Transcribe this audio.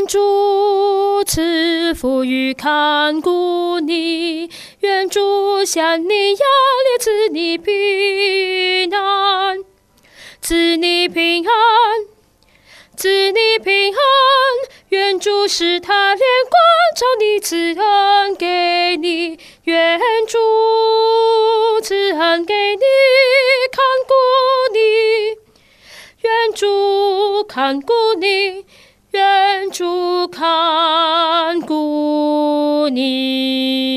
主赐福与看顾你，愿主向你压力赐你平安，赐你平安，赐你平安。愿主使他怜光照你，赐恩给你，愿主赐恩给你，看顾你，愿主看顾你，愿主看顾你。